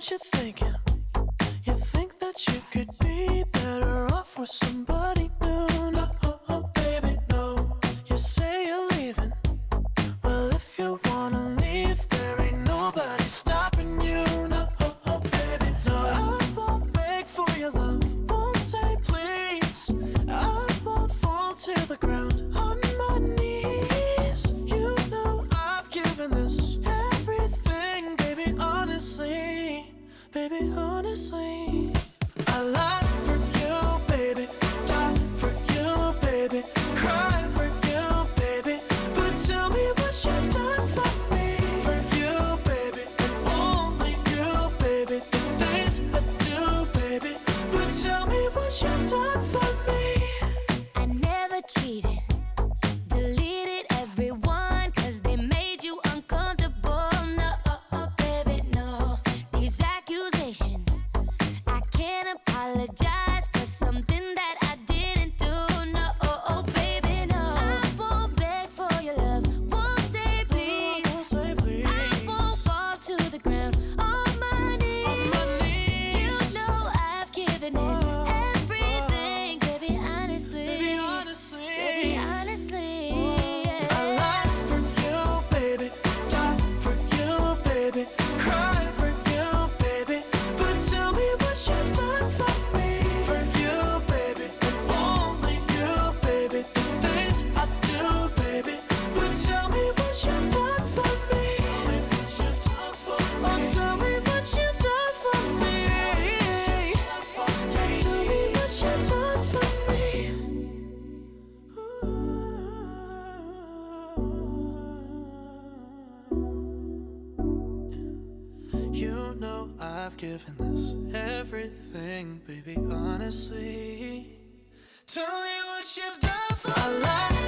what you're thinking. You think that you could be better off with somebody new. No, baby, no. You say you're leaving. Well, if you wanna leave, there ain't nobody stopping you. No, baby, no. I won't beg for your love, won't say please. I won't fall to the ground on my knees. You know I've given this everything, baby, honestly. Baby, honestly, I lie for you, baby, die for you, baby, cry for you, baby. But tell me what you've done for me. For you, baby, and only you, baby. The things I do, baby. But tell me what you've done for me. I never cheated, deleted everyone, cause they made you uncomfortable. No, baby, no. These accusations, I can't apologize for something that I didn't do. No, baby, no. I won't beg for your love, won't say please. I won't fall to the ground on my knees. You know I've given this everything, baby, honestly. Baby, honestly, Baby, honestly, yeah. I lie for you, baby, die for you, baby, cry for you, baby. But tell me what you've done for me. For you, baby, and only you, baby. The things I do, baby. But tell me what you've done for me. Tell me what you've done for me. Oh, tell me what you've done for me. You know I've given this everything, baby, honestly. Tell me what you've done for me. I lie